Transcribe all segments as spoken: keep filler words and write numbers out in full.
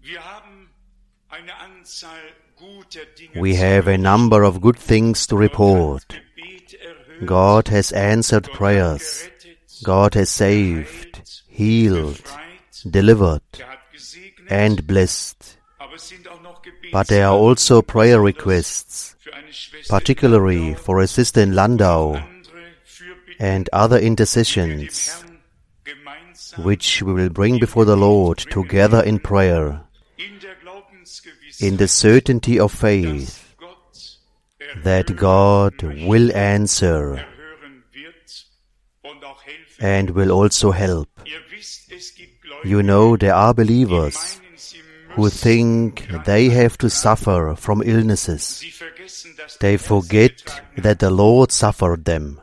We have a number of good things to report. God has answered prayers. God has saved, healed, delivered, and blessed. But there are also prayer requests, particularly for a sister in Landau, and other intercessions, which we will bring before the Lord together in prayer, in the certainty of faith that God will answer and will also help. You know, there are believers who think they have to suffer from illnesses. They forget that the Lord suffered them.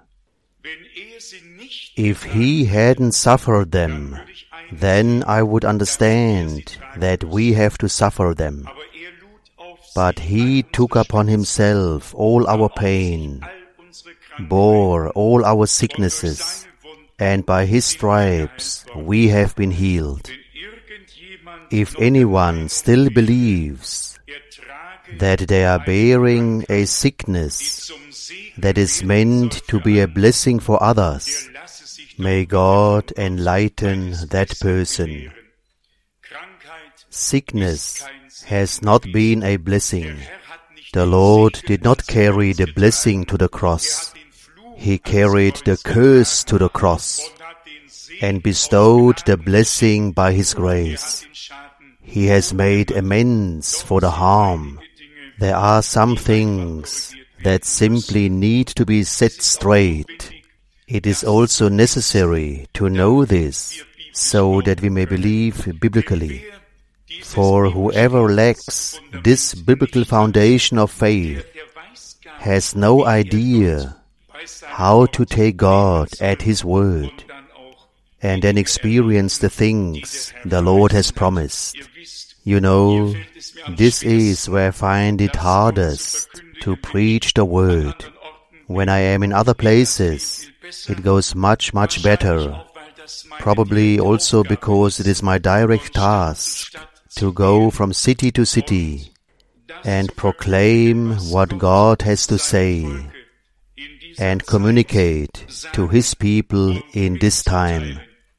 If He hadn't suffered them, then I would understand that we have to suffer them. But He took upon Himself all our pain, bore all our sicknesses, and by His stripes we have been healed. If anyone still believes that they are bearing a sickness that is meant to be a blessing for others, may God enlighten that person. Sickness has not been a blessing. The Lord did not carry the blessing to the cross. He carried the curse to the cross and bestowed the blessing by His grace. He has made amends for the harm. There are some things that simply need to be set straight. It is also necessary to know this so that we may believe biblically. For whoever lacks this biblical foundation of faith has no idea how to take God at His word and then experience the things the Lord has promised. You know, this is where I find it hardest to preach the word. When I am in other places, it goes much, much better. Probably also because it is my direct task to go from city to city and proclaim what God has to say and communicate to His people in this time.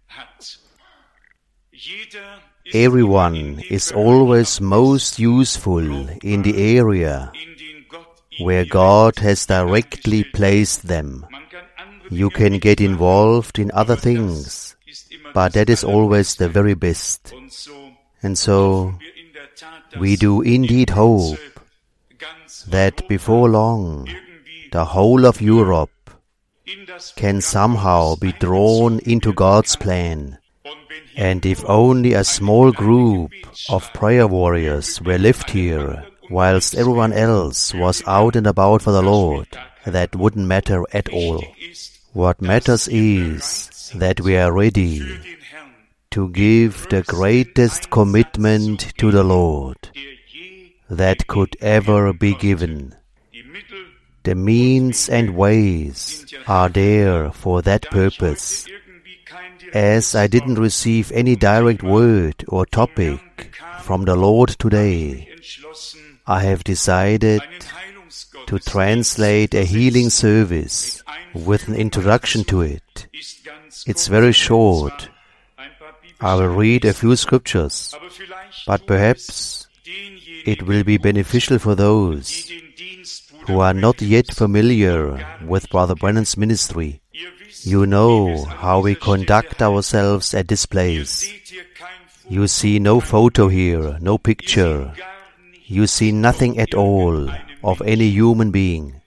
Everyone is always most useful in the area where God has directly placed them. You can get involved in other things, but that is always the very best. And so, we do indeed hope that before long, the whole of Europe can somehow be drawn into God's plan. And if only a small group of prayer warriors were left here, whilst everyone else was out and about for the Lord, that wouldn't matter at all. What matters is that we are ready to give the greatest commitment to the Lord that could ever be given. The means and ways are there for that purpose. As I didn't receive any direct word or topic from the Lord today, I have decided to translate a healing service with an introduction to it. It's very short. I will read a few scriptures, but perhaps it will be beneficial for those who are not yet familiar with Brother Brennan's ministry. You know how we conduct ourselves at this place. You see no photo here, no picture. You see nothing at all of any human being.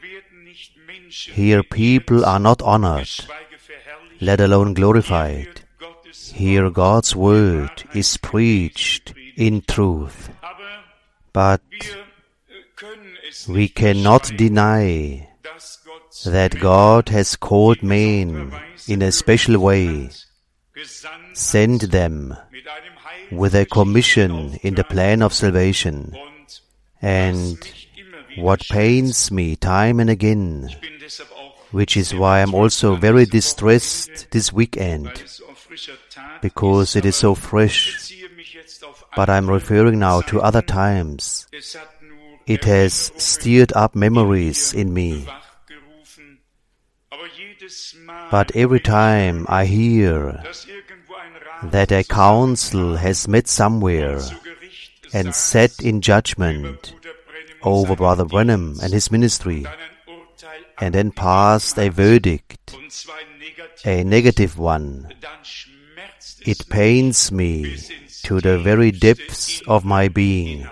Here people are not honored, let alone glorified. Here God's word is preached in truth. But we cannot deny that God has called men in a special way, sent them with a commission in the plan of salvation. And what pains me time and again, which is why I'm also very distressed this weekend, because it is so fresh. but I'm referring now to other times. It has stirred up memories in me. But every time I hear that a council has met somewhere and sat in judgment over Brother Branham and his ministry, and then passed a verdict, a negative one, it pains me to the very depths of my being.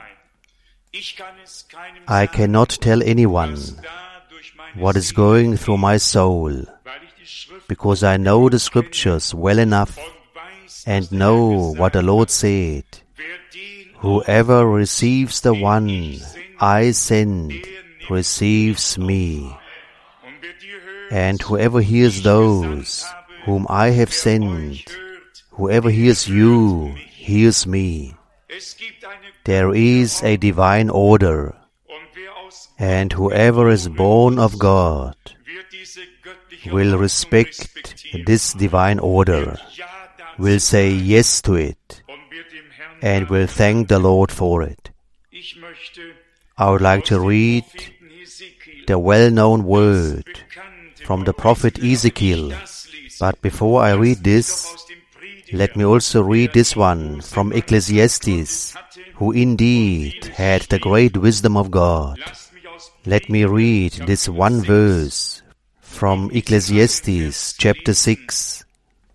I cannot tell anyone what is going through my soul, because I know the Scriptures well enough and know what the Lord said. Whoever receives the one I send receives me, and whoever hears those whom I have sent, whoever hears you, hears me. There is a divine order, and whoever is born of God will respect this divine order, will say yes to it, and will thank the Lord for it. I would like to read the well-known word from the prophet Ezekiel, but before I read this, let me also read this one from Ecclesiastes, who indeed had the great wisdom of God. Let me read this one verse from Ecclesiastes chapter six.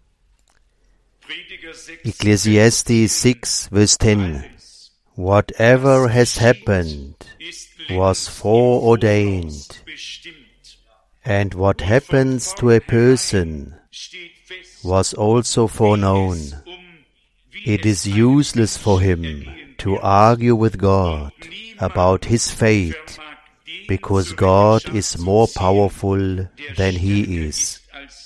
Ecclesiastes six verse ten. Whatever has happened was foreordained, and what happens to a person was also foreknown. It is useless for him to argue with God about his fate, because God is more powerful than he is.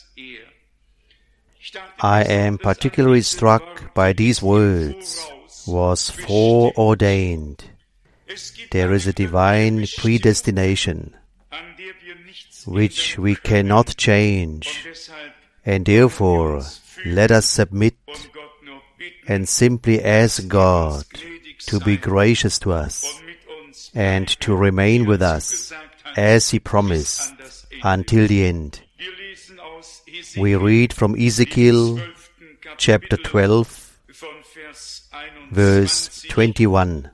I am particularly struck by these words, was foreordained. There is a divine predestination, which we cannot change, and therefore let us submit and simply ask God to be gracious to us and to remain with us as He promised until the end. We read from Ezekiel chapter twelve, verse twenty-one.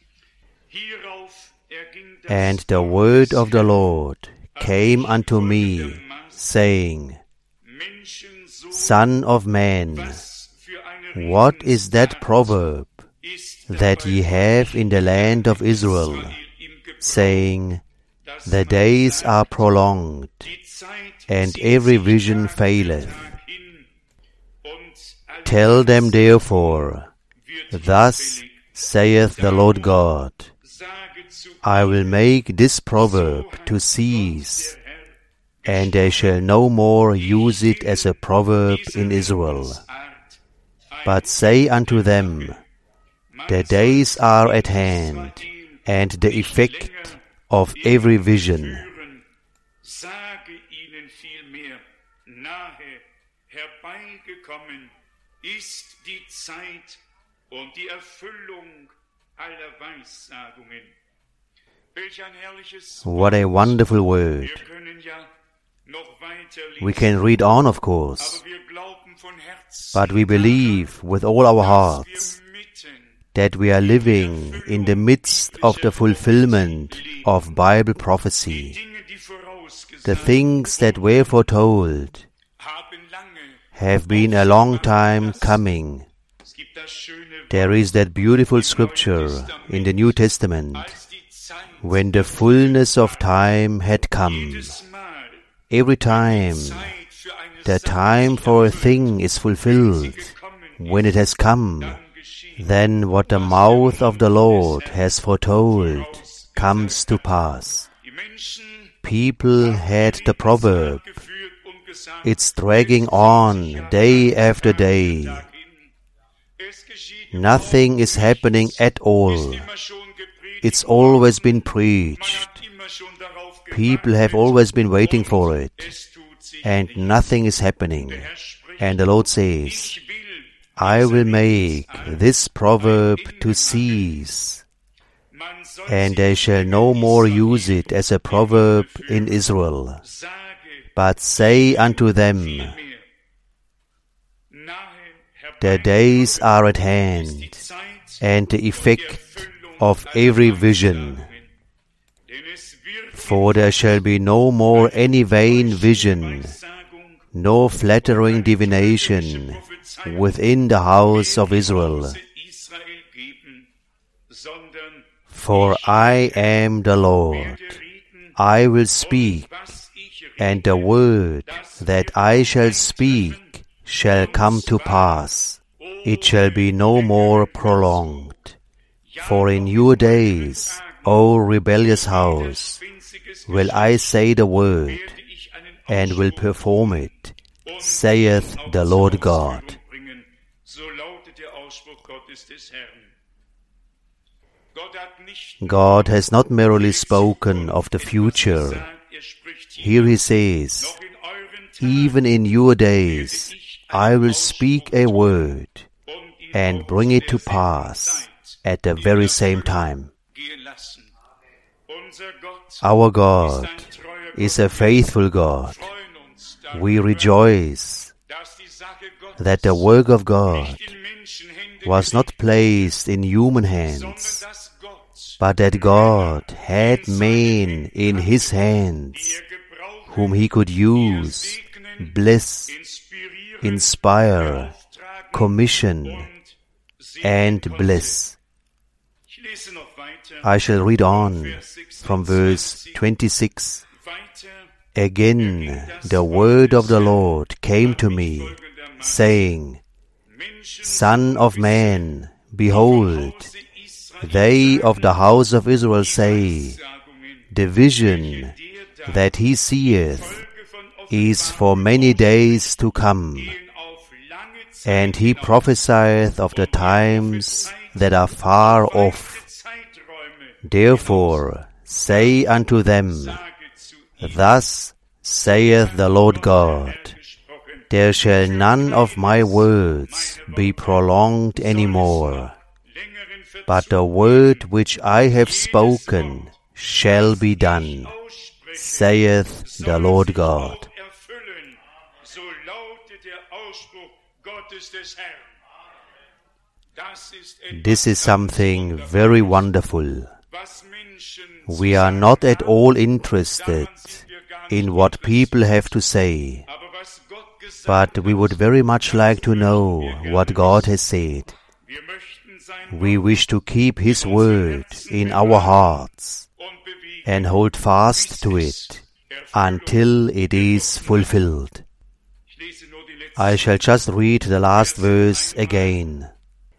And the word of the Lord came unto me, saying, Son of man, what is that proverb that ye have in the land of Israel, saying, The days are prolonged, and every vision faileth? Tell them therefore, Thus saith the Lord God, I will make this proverb to cease, and they shall no more use it as a proverb in Israel. But say unto them, The days are at hand, and the effect of every vision. What a wonderful word. We can read on, of course, but we believe with all our hearts that we are living in the midst of the fulfillment of Bible prophecy. The things that were foretold have been a long time coming. There is that beautiful scripture in the New Testament, when the fullness of time had come. Every time the time for a thing is fulfilled, when it has come, then what the mouth of the Lord has foretold comes to pass. People had the proverb, it's dragging on day after day. Nothing is happening at all. It's always been preached. People have always been waiting for it, and nothing is happening. And the Lord says, I will make this proverb to cease, and they shall no more use it as a proverb in Israel. But say unto them, the days are at hand, and the effect of every vision. For there shall be no more any vain vision, nor flattering divination within the house of Israel. For I am the Lord. I will speak, and the word that I shall speak shall come to pass. It shall be no more prolonged. For in your days, O rebellious house, will I say the word, and will perform it, saith the Lord God. God has not merely spoken of the future. Here he says, even in your days I will speak a word and bring it to pass at the very same time. Our God is a faithful God. We rejoice that the work of God was not placed in human hands, but that God had men in His hands, whom He could use, bless, inspire, commission, and bless. I shall read on from verse twenty-six. Again the word of the Lord came to me, saying, Son of man, behold, they of the house of Israel say, the vision that he seeth is for many days to come, and he prophesieth of the times that are far off. Therefore say unto them, Thus saith the Lord God, there shall none of my words be prolonged any more, but the word which I have spoken shall be done, saith the Lord God. This is something very wonderful. We are not at all interested in what people have to say, but we would very much like to know what God has said. We wish to keep His word in our hearts and hold fast to it until it is fulfilled. I shall just read the last verse again.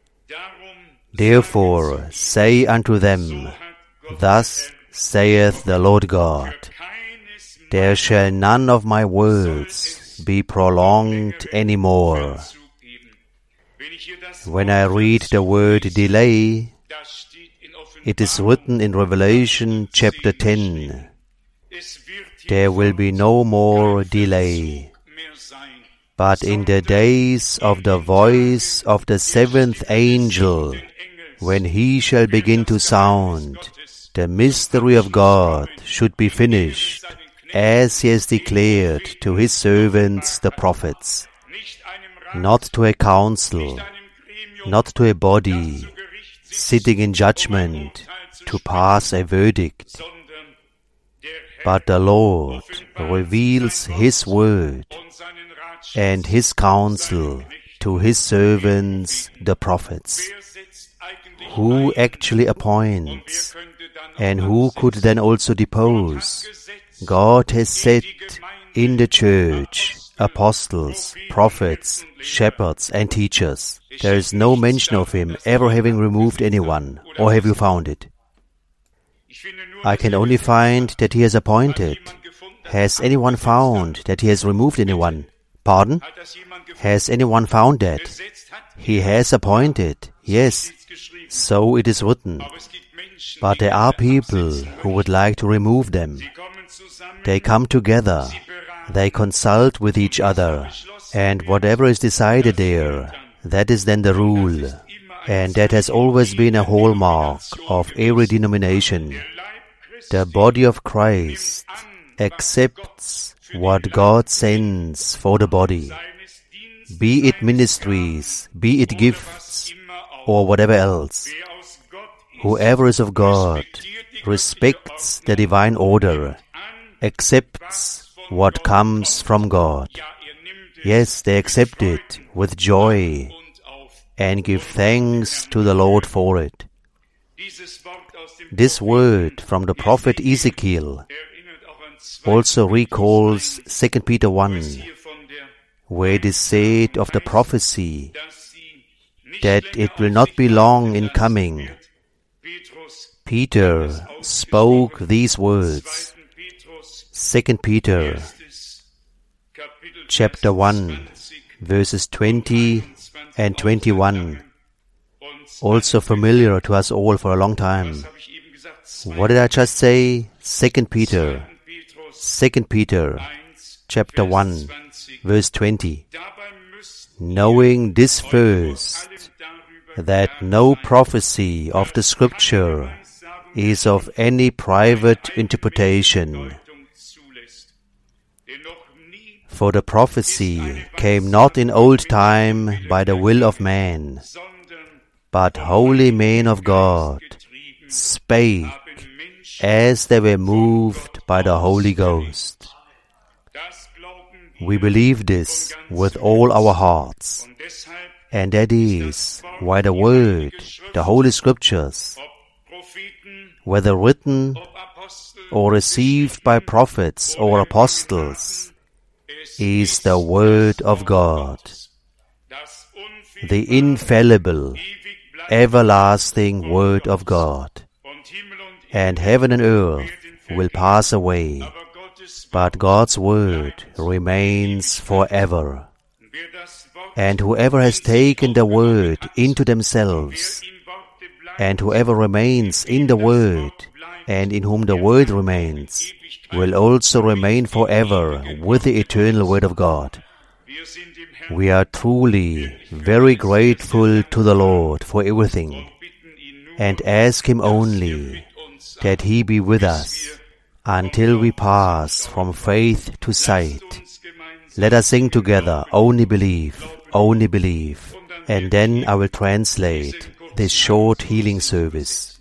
Therefore say unto them, Thus saith the Lord God, there shall none of my words be prolonged any more. When I read the word delay, it is written in Revelation chapter ten, there will be no more delay. But in the days of the voice of the seventh angel, when he shall begin to sound, the mystery of God should be finished, as He has declared to His servants the prophets, not to a council, not to a body, sitting in judgment to pass a verdict, but the Lord reveals His word and His counsel to His servants the prophets. Who actually appoints, and who could then also depose? God has set in the church apostles, prophets, shepherds, and teachers. There is no mention of Him ever having removed anyone, or have you found it? I can only find that He has appointed. Has anyone found that He has removed anyone? Pardon? Has anyone found that? He has appointed, yes, so it is written. But there are people who would like to remove them. They come together, they consult with each other, and whatever is decided there, That is then the rule, and that has always been a hallmark of every denomination. The body of Christ accepts what God sends for the body, be it ministries, be it gifts, or whatever else. Whoever is of God respects the divine order, accepts what comes from God. Yes, they accept it with joy and give thanks to the Lord for it. This word from the prophet Ezekiel also recalls Second Peter one, where it is said of the prophecy that it will not be long in coming. Peter spoke these words. Second Peter chapter one, verses twenty and twenty-one, also familiar to us all for a long time. What did I just say? Second Peter, Second Peter chapter one, verse twenty. Knowing this first, that no prophecy of the Scripture is of any private interpretation. For the prophecy came not in old time by the will of man, but holy men of God spake as they were moved by the Holy Ghost. We believe this with all our hearts, and that is why the Word, the Holy Scriptures, whether written or received by prophets or apostles, is the Word of God, the infallible, everlasting Word of God. And heaven and earth will pass away, but God's Word remains forever. And whoever has taken the Word into themselves, and whoever remains in the Word, and in whom the Word remains, will also remain forever with the eternal Word of God. We are truly very grateful to the Lord for everything, and ask Him only that He be with us until we pass from faith to sight. Let us sing together, Only Believe, Only Believe, and then I will translate this short healing service.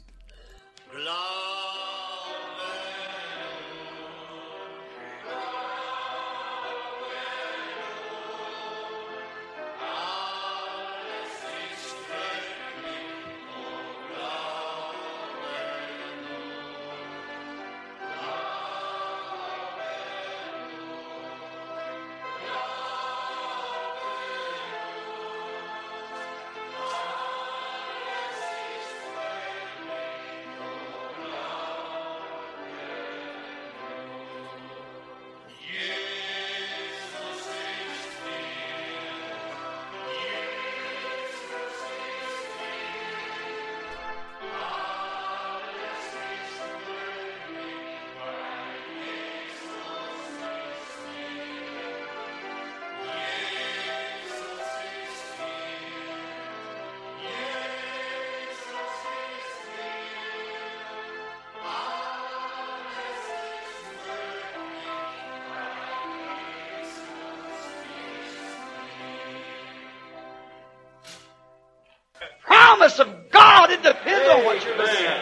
Promise of God, it depends on what you're listening to.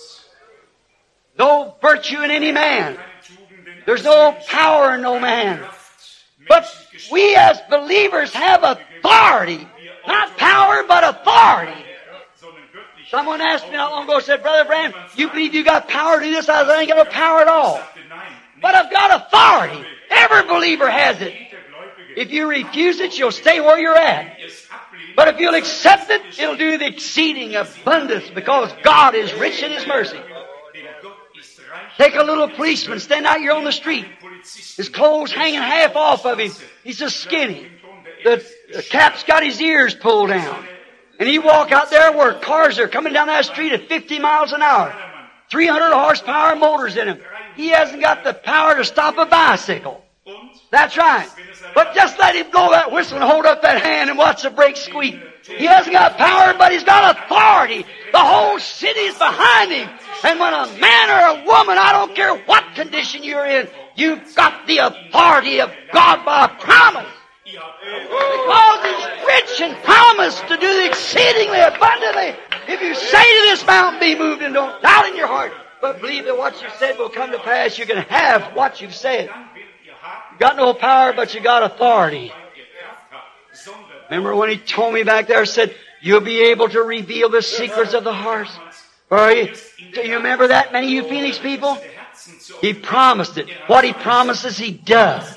No virtue in any man. There's no power in no man. But we as believers have authority. Not power, but authority. Someone asked me not long ago, said, Brother Branham, you believe you got power to do this? I said, I ain't got no power at all. But I've got authority. Every believer has it. If you refuse it, you'll stay where you're at. But if you'll accept it, it'll do the exceeding abundance because God is rich in His mercy. Take a little policeman, stand out here on the street. His clothes hanging half off of him. He's so skinny. The, the cap's got his ears pulled down. And he walk out there where cars are coming down that street at fifty miles an hour. three hundred horsepower motors in him. He hasn't got the power to stop a bicycle. That's right. But just let him blow that whistle and hold up that hand and watch the brakes squeak. He hasn't got power, but he's got authority. The whole city's behind him. And when a man or a woman, I don't care what condition you're in, you've got the authority of God by promise. Because he's rich and promised to do the exceedingly abundantly. If you say to this mountain, be moved, and don't doubt in your heart, but believe that what you said will come to pass, you can have what you've said. You got no power, but you got authority. Remember when he told me back there, said, you'll be able to reveal the secrets of the heart. Or you, do you remember that, many of you Phoenix people? He promised it. What he promises, he does.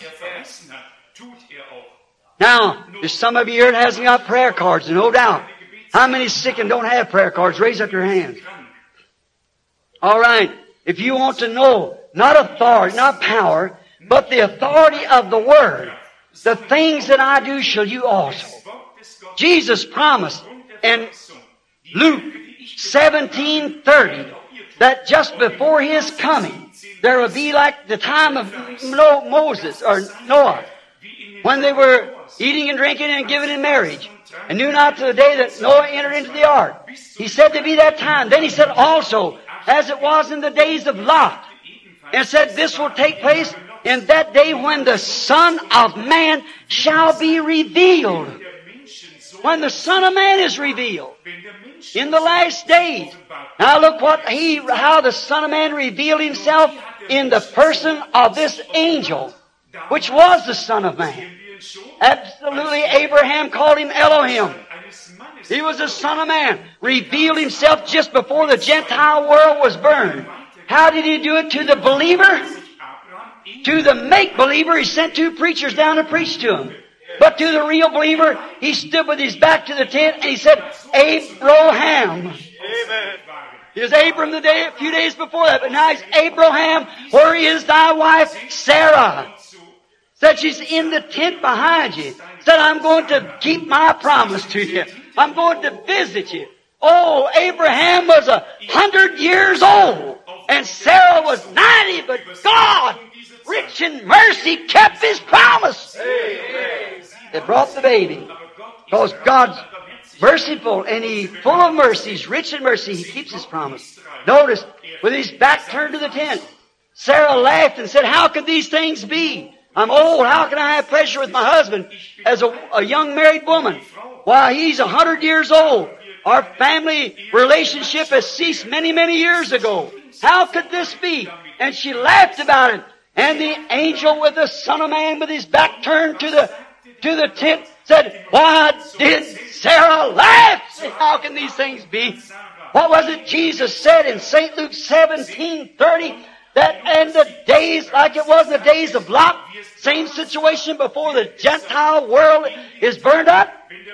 Now, there's some of you here that hasn't got prayer cards, no doubt. How many sick and don't have prayer cards? Raise up your hands. All right. If you want to know, not authority, not power, but the authority of the Word, the things that I do shall you also. Jesus promised in Luke seventeen thirty that just before His coming, there would be like the time of Moses or Noah, when they were eating and drinking and giving in marriage, and knew not to the day that Noah entered into the ark. He said to be that time. Then he said also, as it was in the days of Lot, and said this will take place in that day when the Son of Man shall be revealed. When the Son of Man is revealed. In the last days. Now look what he, how the Son of Man revealed Himself in the person of this angel, which was the Son of Man. Absolutely, Abraham called Him Elohim. He was the Son of Man. Revealed Himself just before the Gentile world was burned. How did He do it? To the believer? To the make-believer, He sent two preachers down to preach to him. But to the real believer, He stood with His back to the tent and He said, Abraham. Amen. He was Abram the day, a few days before that, but now He's Abraham. Where is thy wife? Sarah. Said she's in the tent behind you. Said, I'm going to keep my promise to you. I'm going to visit you. Oh, Abraham was a hundred years old. And Sarah was ninety, but God, rich in mercy, kept His promise. They brought the baby. Because God's merciful and He's full of mercy. He's rich in mercy. He keeps His promise. Notice, with His back turned to the tent, Sarah laughed and said, how could these things be? I'm old. How can I have pleasure with my husband as a, a young married woman? Why, he's a hundred years old. Our family relationship has ceased many, many years ago. How could this be? And she laughed about it. And the angel with the Son of Man with his back turned to the, to the tent said, why did Sarah laugh? How can these things be? What was it Jesus said in Saint Luke seventeen thirty? That in the days, like it was in the days of Lot, same situation before the Gentile world is burned up.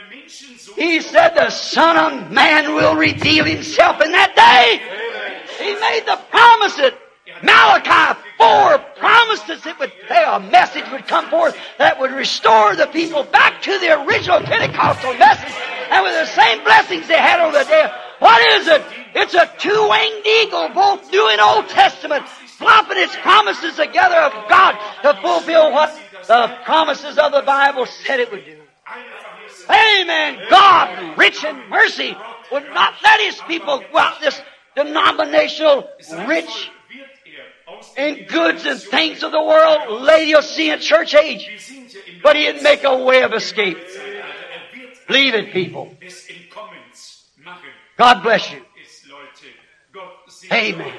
He said the Son of Man will reveal Himself in that day. He made the promise that Malachi four promised us it would, a message would come forth that would restore the people back to the original Pentecostal message and with the same blessings they had on the day. What is it? It's a two-winged eagle, both New and Old Testament, flopping its promises together of God to fulfill what the promises of the Bible said it would do. Amen. God, rich in mercy, would not let His people go out this denominational, rich in goods and things of the world, Laodicean church age. But He'd make a way of escape. Believe it, people. God bless you. Amen.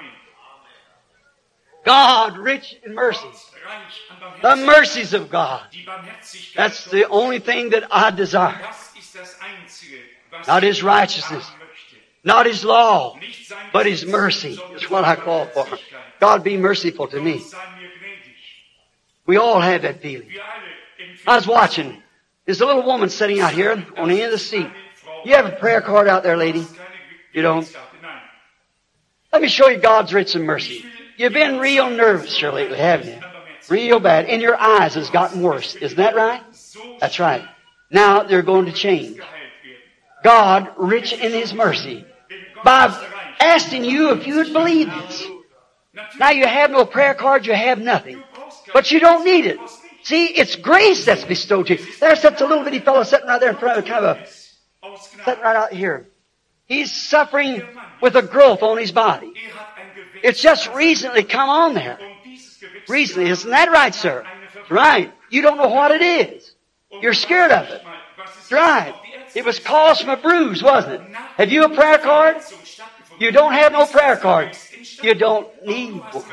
God, rich in mercy. The mercies of God. That's the only thing that I desire. Not His righteousness. Not His law. But His mercy is what I call for. God, be merciful to me. We all have that feeling. I was watching. There's a little woman sitting out here on the end of the seat. You have a prayer card out there, lady? You don't? Let me show you God's rich in mercy. You've been real nervous here lately, haven't you? Real bad. And your eyes has gotten worse. Isn't that right? That's right. Now they're going to change. God, rich in His mercy, by asking you if you would believe this. Now you have no prayer card, you have nothing. But you don't need it. See, it's grace that's bestowed to you. There's such a little bitty fellow sitting right there in front of kind of a, sitting right out here. He's suffering with a growth on his body. It's just recently come on there. Recently. Isn't that right, sir? Right. You don't know what it is. You're scared of it. Right. It was caused from a bruise, wasn't it? Have you a prayer card? You don't have no prayer card. You don't need one.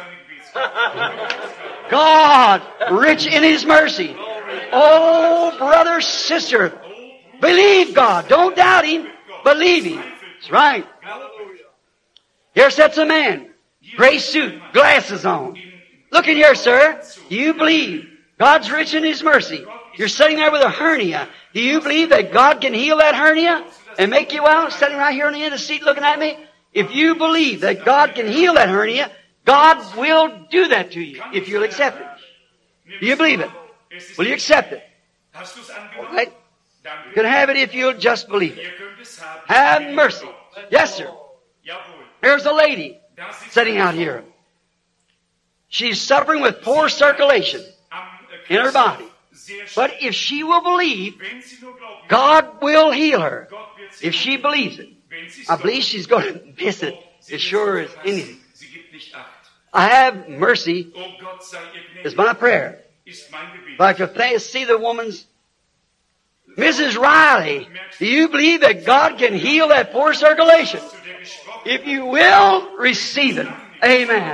God, rich in His mercy. Oh, brother, sister, believe God. Don't doubt Him. Believe Him. That's right. Here sits a man. Gray suit, glasses on. Look in here, sir. Do you believe God's rich in His mercy? You're sitting there with a hernia. Do you believe that God can heal that hernia and make you well? Sitting right here on the end of the seat looking at me. If you believe that God can heal that hernia, God will do that to you if you'll accept it. Do you believe it? Will you accept it? All right. You can have it if you'll just believe it. Have mercy. Yes, sir. Here's a lady sitting out here. She's suffering with poor circulation in her body. But if she will believe, God will heal her. If she believes it. I believe she's going to miss it as sure as anything. I have mercy is my prayer. If I could th- see the woman's Missus Riley, do you believe that God can heal that poor circulation? If you will, receive it. Amen.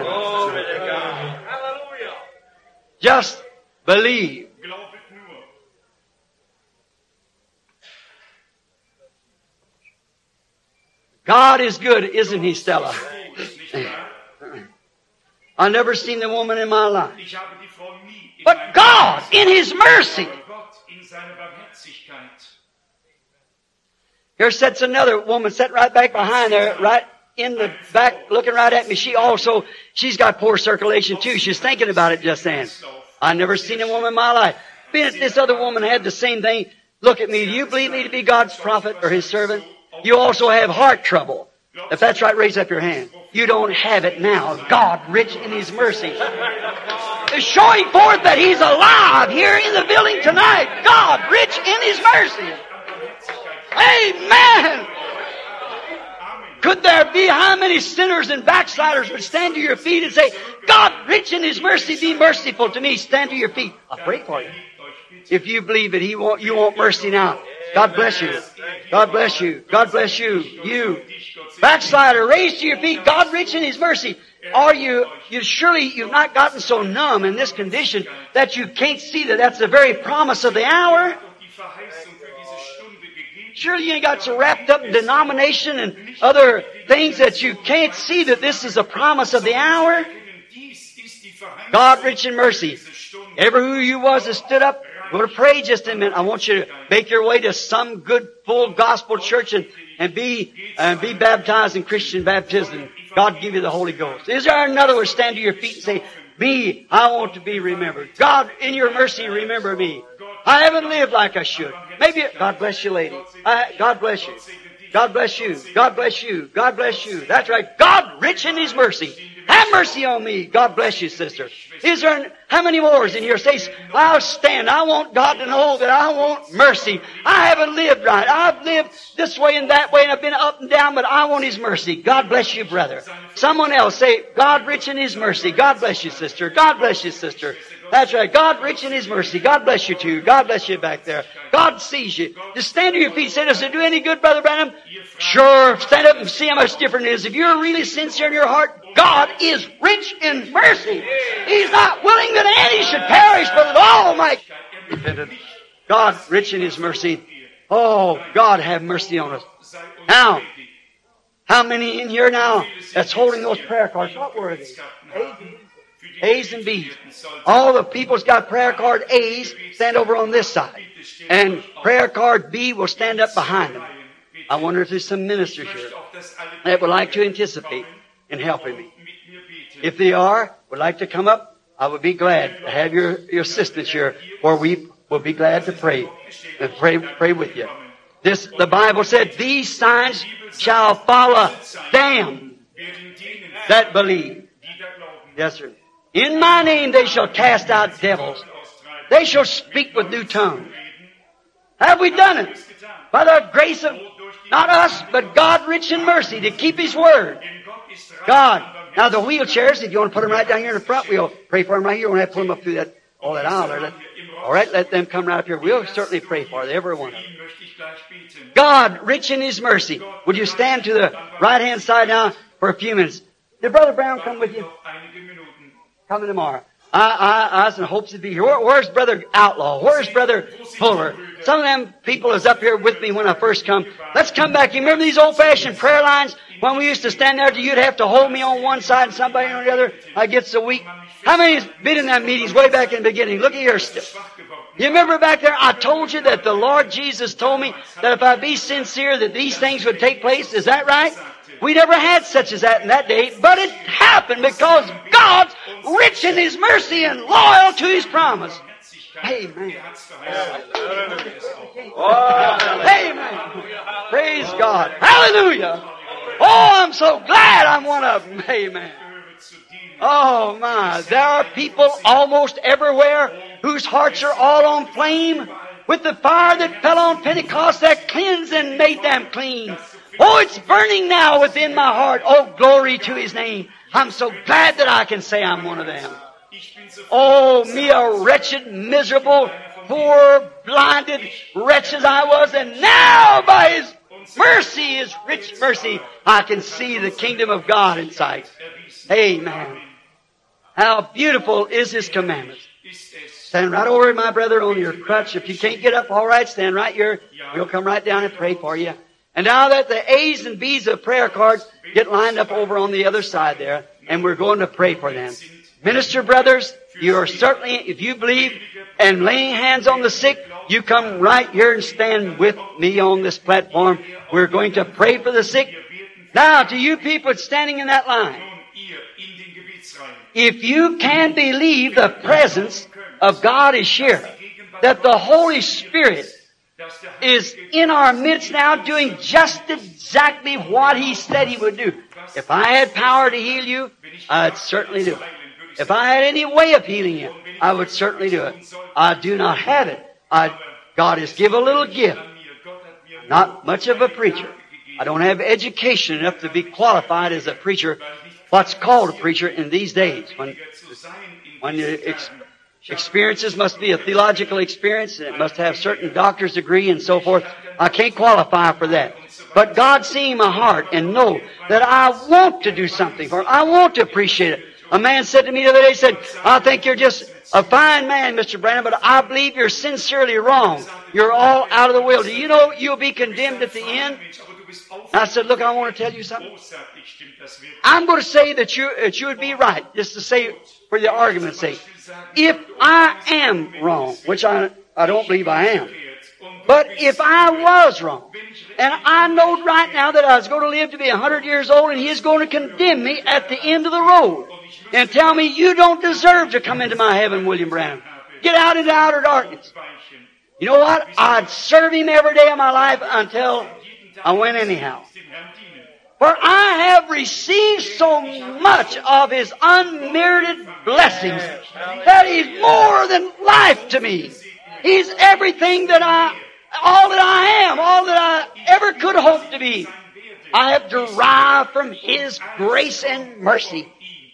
Just believe. God is good, isn't He, Stella? I've never seen the woman in my life. But God, in His mercy. Here sits another woman, sitting right back behind there, right in the back, looking right at me. She also, she's got poor circulation too. She's thinking about it just then. I've never seen a woman in my life. This other woman had the same thing. Look at me. Do you believe me to be God's prophet or His servant? You also have heart trouble. If that's right, raise up your hand. You don't have it now. God, rich in His mercy, is showing forth that He's alive here in the building tonight. God, rich in His mercy. Amen. Could there be how many sinners and backsliders would stand to your feet and say, God, rich in His mercy, be merciful to me. Stand to your feet. I'll pray for you. If you believe it, He won't, you want mercy now. God bless you. God bless you. God bless you. You. Backslider, raise to your feet. God rich in His mercy. Are you, you surely you've not gotten so numb in this condition that you can't see that that's the very promise of the hour? Surely you ain't got so wrapped up in denomination and other things that you can't see that this is a promise of the hour? God rich in mercy. Ever who you was that stood up, go to pray just a minute. I want you to make your way to some good full gospel church and, and be and be baptized in Christian baptism. God give you the Holy Ghost. Is there another one? Stand to your feet and say, me, I want to be remembered. God, in your mercy, remember me. I haven't lived like I should. Maybe, God bless you, lady. I, God bless you. God bless you. God bless you. God bless you. That's right. God rich in His mercy. Have mercy on me. God bless you, sister. Is there, how many more is in here? Say, I'll stand. I want God to know that I want mercy. I haven't lived right. I've lived this way and that way and I've been up and down, but I want His mercy. God bless you, brother. Someone else say, God rich in His mercy. God bless you, sister. God bless you, sister. That's right. God rich in His mercy. God bless you too. God bless you back there. God sees you. Just stand to your feet. Say, does it do any good, Brother Branham? Sure. Stand up and see how much different it is. If you're really sincere in your heart, God is rich in mercy. He's not willing that any should perish, but that all might repent. God rich in His mercy. Oh, God have mercy on us. Now, how many in here now that's holding those prayer cards? What were they? A's and B's. All the people's got prayer card A's stand over on this side. And prayer card B will stand up behind them. I wonder if there's some ministers here that would like to anticipate in helping me. If they are, would like to come up, I would be glad to have your, your assistance here, or we will be glad to pray and pray, pray with you. This, the Bible said, these signs shall follow them that believe. Yes, sir. In my name they shall cast out devils. They shall speak with new tongues. Have we done it? By the grace of, not us, but God rich in mercy to keep His word. God. Now the wheelchairs, if you want to put them right down here in the front, we'll pray for them right here. We won't have to put them up through that, all that aisle there. Let, all right, let them come right up here. We'll certainly pray for them, every one of them. God rich in His mercy. Would you stand to the right-hand side now for a few minutes? Did Brother Brown come with you? Coming tomorrow. I, I, I was in hopes to be here. Where, where's Brother Outlaw? Where's Brother Fuller? Some of them people is up here with me when I first come. Let's come back. You remember these old-fashioned prayer lines? When we used to stand there, you'd have to hold me on one side and somebody on the other. I get so weak. How many has been in that meetings way back in the beginning? Look at here still. You remember back there, I told you that the Lord Jesus told me that if I be sincere that these things would take place. Is that right? We never had such as that in that day, but it happened because God's rich in His mercy and loyal to His promise. Amen. Amen. Praise God. Hallelujah. Oh, I'm so glad I'm one of them. Amen. Oh my, there are people almost everywhere whose hearts are all on flame with the fire that fell on Pentecost that cleansed and made them clean. Oh, it's burning now within my heart. Oh, glory to His name. I'm so glad that I can say I'm one of them. Oh, me a wretched, miserable, poor, blinded wretch as I was, and now by His mercy, His rich mercy, I can see the kingdom of God in sight. Amen. How beautiful is His commandments. Stand right over, my brother, on your crutch. If you can't get up, all right, stand right here. We'll come right down and pray for you. And now that the A's and B's of prayer cards get lined up over on the other side there, and we're going to pray for them. Minister brothers, you are certainly, if you believe and laying hands on the sick, you come right here and stand with me on this platform. We're going to pray for the sick. Now, to you people standing in that line, if you can believe the presence of God is here, that the Holy Spirit is in our midst now doing just exactly what He said He would do. If I had power to heal you, I'd certainly do it. If I had any way of healing you, I would certainly do it. I do not have it. I, God has given a little gift. Not much of a preacher. I don't have education enough to be qualified as a preacher, what's called a preacher in these days. When, when you ex- experiences must be a theological experience, and it must have certain doctor's degree and so forth. I can't qualify for that. But God seeing my heart and know that I want to do something for Him. I want to appreciate it. A man said to me the other day, he said, I think you're just a fine man, Mister Branham, but I believe you're sincerely wrong. You're all out of the will. Do you know you'll be condemned at the end? I said, look, I want to tell you something. I'm going to say that you, that you would be right, just to say for the argument's sake. If I am wrong, which I, I don't believe I am, but if I was wrong, and I know right now that I was going to live to be a hundred years old, and He is going to condemn me at the end of the road, and tell me you don't deserve to come into my heaven, William Branham. Get out into outer darkness. You know what? I'd serve Him every day of my life until I went anyhow. For I have received so much of His unmerited blessings that He's more than life to me. He's everything that I, all that I am, all that I ever could hope to be. I have derived from His grace and mercy.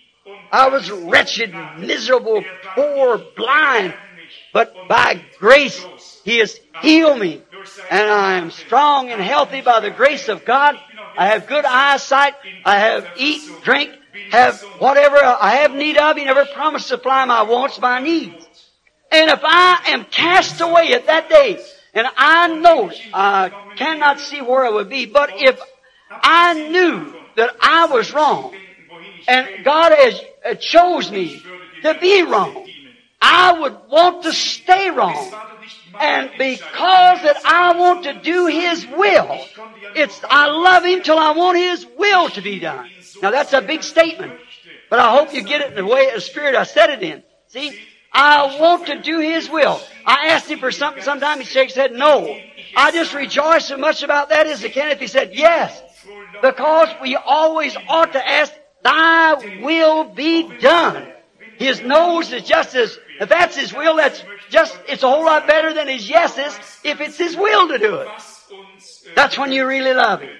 I was wretched, miserable, poor, blind, but by grace He has healed me. And I am strong and healthy by the grace of God. I have good eyesight. I have eat, drink, have whatever I have need of. He never promised to supply my wants, my needs. And if I am cast away at that day, and I know I cannot see where I would be, but if I knew that I was wrong, and God has chose me to be wrong, I would want to stay wrong. And because that I want to do His will, it's, I love Him till I want His will to be done. Now that's a big statement, but I hope you get it in the way, the spirit I said it in. See? I want to do His will. I asked Him for something sometime, He shakes his head, no. I just rejoice so much about that as I can if He said yes. Because we always ought to ask, Thy will be done. His no's is just as, if that's His will, that's just, it's a whole lot better than His yeses if it's His will to do it. That's when you really love Him.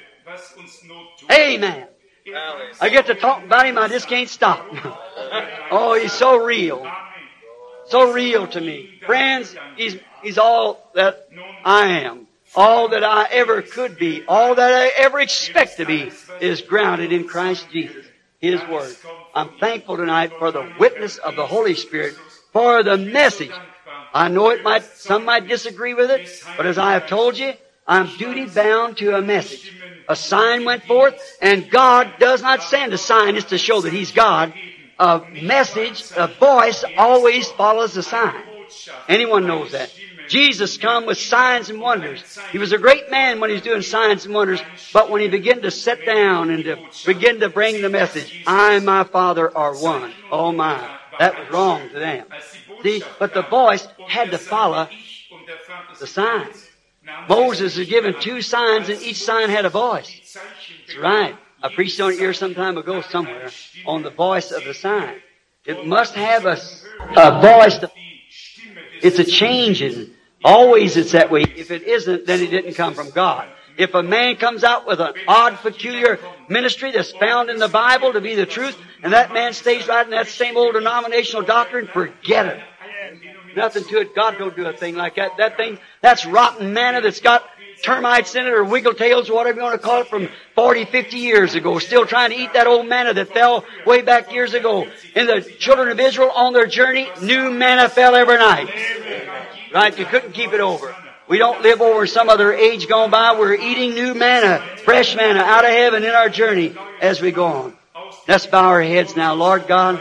Amen. I get to talk about Him, I just can't stop. Oh, He's so real. So real to me. Friends, He's, He's all that I am. All that I ever could be. All that I ever expect to be is grounded in Christ Jesus. His Word. I'm thankful tonight for the witness of the Holy Spirit, for the message. I know it might, some might disagree with it, but as I have told you, I'm duty bound to a message. A sign went forth, and God does not send a sign just to show that He's God. A message, a voice always follows a sign. Anyone knows that. Jesus come with signs and wonders. He was a great man when He was doing signs and wonders, but when He began to sit down and to begin to bring the message, I and my Father are one. Oh my, that was wrong to them. See, but the voice had to follow the signs. Moses was given two signs, and each sign had a voice. That's right. I preached on it here some time ago somewhere on the voice of the sign. It must have a, a voice. To, it's a change in always it's that way. If it isn't, then it didn't come from God. If a man comes out with an odd, peculiar ministry that's found in the Bible to be the truth, and that man stays right in that same old denominational doctrine, forget it. Nothing to it. God don't do a thing like that. That thing, that's rotten manna that's got termites in it or wiggle tails or whatever you want to call it from forty, fifty years ago. Still trying to eat that old manna that fell way back years ago. And the children of Israel on their journey, new manna fell every night. Right? You couldn't keep it over. We don't live over some other age gone by. We're eating new manna, fresh manna out of heaven in our journey as we go on. Let's bow our heads now. Lord God,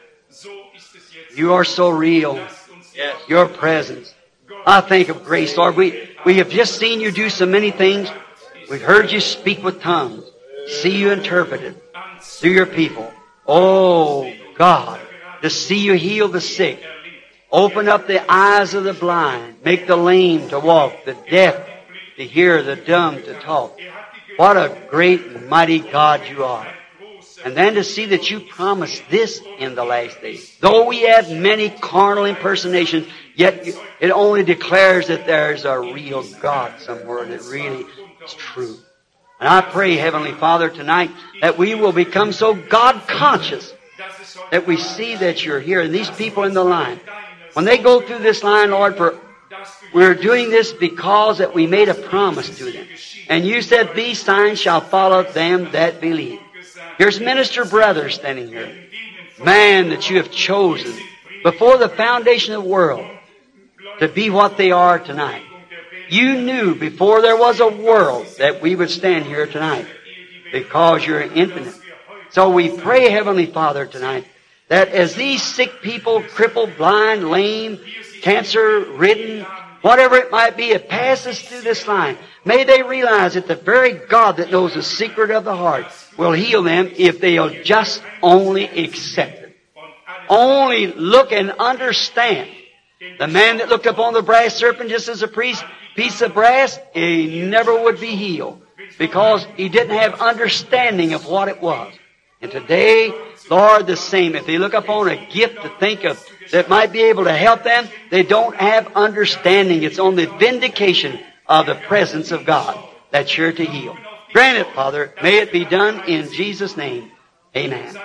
You are so real. Your presence. I think of grace, Lord. We, we have just seen You do so many things. We've heard You speak with tongues. See You interpreted through Your people. Oh, God, to see You heal the sick. Open up the eyes of the blind. Make the lame to walk, the deaf to hear, the dumb to talk. What a great and mighty God You are. And then to see that You promised this in the last days. Though we have many carnal impersonations, yet it only declares that there's a real God somewhere that really is true. And I pray, Heavenly Father, tonight that we will become so God-conscious that we see that You're here. And these people in the line, when they go through this line, Lord, for we're doing this because that we made a promise to them. And You said, these signs shall follow them that believe. Here's minister brothers standing here. Man that You have chosen before the foundation of the world to be what they are tonight. You knew before there was a world that we would stand here tonight because You're infinite. So we pray, Heavenly Father, tonight that as these sick people, crippled, blind, lame, cancer-ridden, whatever it might be, it passes through this line. May they realize that the very God that knows the secret of the heart will heal them if they'll just only accept it. Only look and understand. The man that looked upon the brass serpent just as a priest, piece of brass, he never would be healed because he didn't have understanding of what it was. And today, Lord, the same. If they look upon a gift to think of that might be able to help them, they don't have understanding. It's on the vindication of the presence of God that's sure to heal. Grant it, Father. May it be done in Jesus' name. Amen.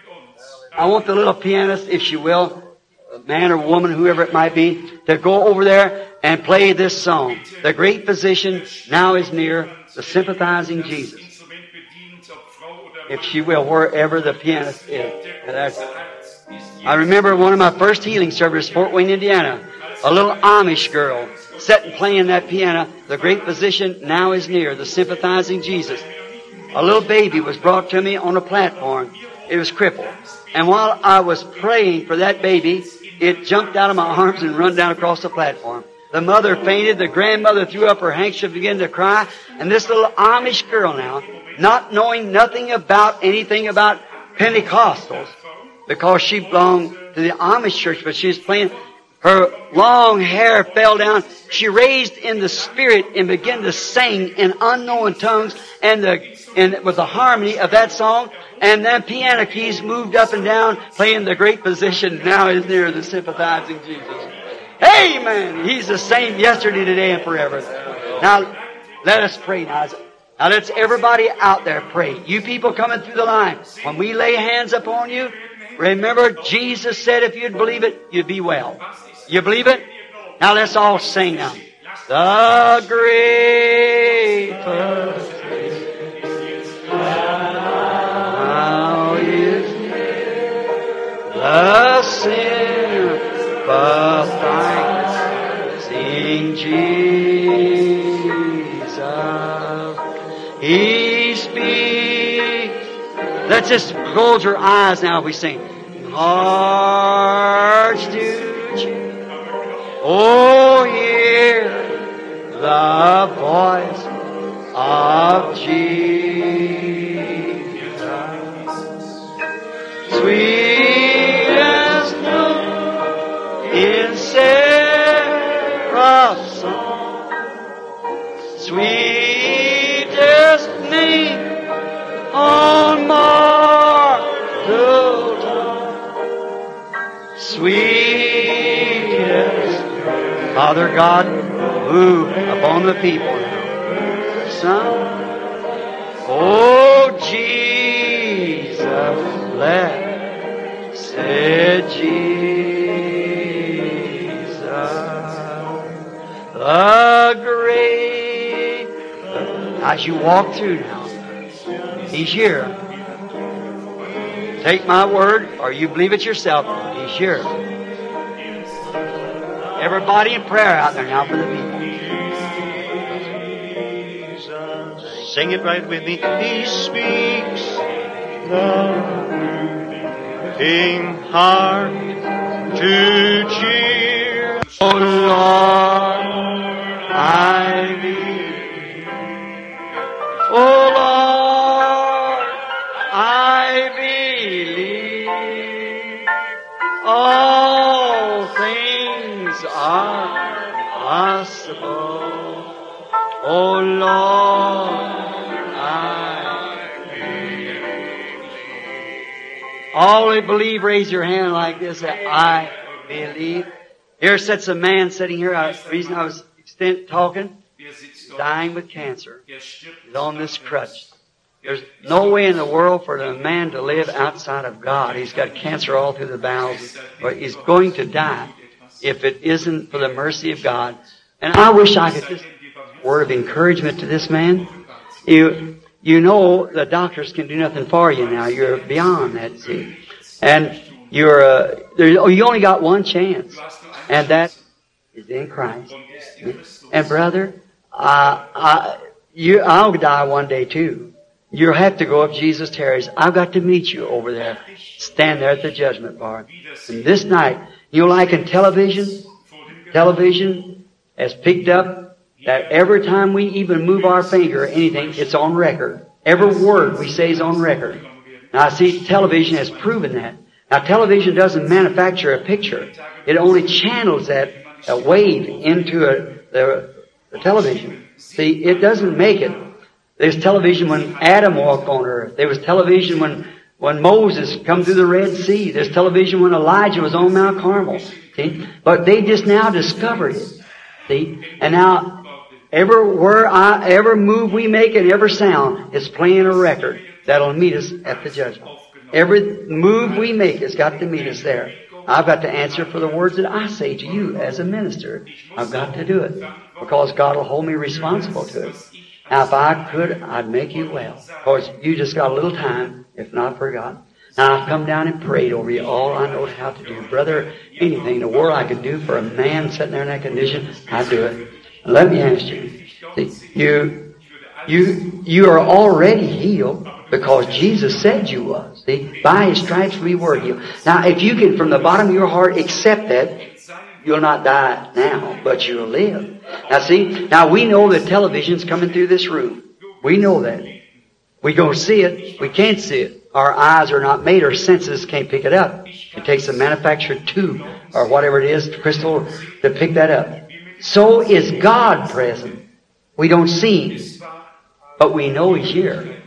I want the little pianist, if she will, man or woman, whoever it might be, to go over there and play this song. The great physician now is near, the sympathizing Jesus. If she will, wherever the pianist is. I remember one of my first healing services, Fort Wayne, Indiana. A little Amish girl sitting playing that piano. The great physician now is near, the sympathizing Jesus. A little baby was brought to me on a platform. It was crippled. And while I was praying for that baby, it jumped out of my arms and run down across the platform. The mother fainted. The grandmother threw up her handkerchief and began to cry. And this little Amish girl now, not knowing nothing about anything about Pentecostals, because she belonged to the Amish church, but she was playing, her long hair fell down. She raised in the spirit and began to sing in unknown tongues, and the and it was the harmony of that song, and then piano keys moved up and down, playing the great position. Now is near the sympathizing Jesus. Amen. He's the same yesterday, today, and forever. Now, let us pray now. Now let's everybody out there pray. You people coming through the line, when we lay hands upon you, remember Jesus said if you'd believe it, you'd be well. You believe it? Now let's all sing now. The great now is the sympathizing Jesus. He speaks. Let's just close your eyes now. We sing. Hearts to choose. Oh, hear the voice of Jesus. Sweetest note in Sarah's song. Sweetest name on mortal tongue. Sweetest Father God, move upon the people now. Son, oh Jesus, blessed Jesus, the great. As you walk through now, He's here. Take my word, or you believe it yourself. He's here. Everybody in prayer out there now for the people. Sing it right with me. He speaks the moving heart to cheer. Oh Lord, I believe. Oh Lord, I believe. All things are possible. Oh Lord, I believe. All who believe, raise your hand like this. I believe. Here sits a man sitting here. The reason I was extent talking, dying with cancer. He's on this crutch. There's no way in the world for a man to live outside of God. He's got cancer all through the bowels. Or he's going to die if it isn't for the mercy of God. And I wish I could just word of encouragement to this man. You you know the doctors can do nothing for you now. You're beyond that, see. And you're uh, there, oh, you only got one chance, and that is in Christ. And brother, uh, I you I'll die one day too. You'll have to go if Jesus tarries. I've got to meet you over there. Stand there at the judgment bar. And this night, you know, like in television, television has picked up that every time we even move our finger or anything, it's on record. Every word we say is on record. Now, I see television has proven that. Now, television doesn't manufacture a picture. It only channels that a wave into a, the, the television. See, it doesn't make it. There's television when Adam walked on earth. There was television when, when Moses come through the Red Sea. There's television when Elijah was on Mount Carmel. See? But they just now discovered it. See? And now, everywhere I, every move we make and every sound is playing a record that'll meet us at the judgment. Every move we make has got to meet us there. I've got to answer for the words that I say to you as a minister. I've got to do it. Because God will hold me responsible to it. Now, if I could, I'd make you well. Of course, you just got a little time, if not forgotten. Now, I've come down and prayed over you all I know how to do. Brother, anything in the world I could do for a man sitting there in that condition, I'd do it. And let me ask you, see, you, you, you are already healed because Jesus said you was. See, by His stripes we were healed. Now, if you can, from the bottom of your heart, accept that, you'll not die now, but you'll live. Now see, now we know that television's coming through this room. We know that. We don't see it. We can't see it. Our eyes are not made. Our senses can't pick it up. It takes a manufactured tube or whatever it is, crystal, to pick that up. So is God present. We don't see Him, but we know He's here.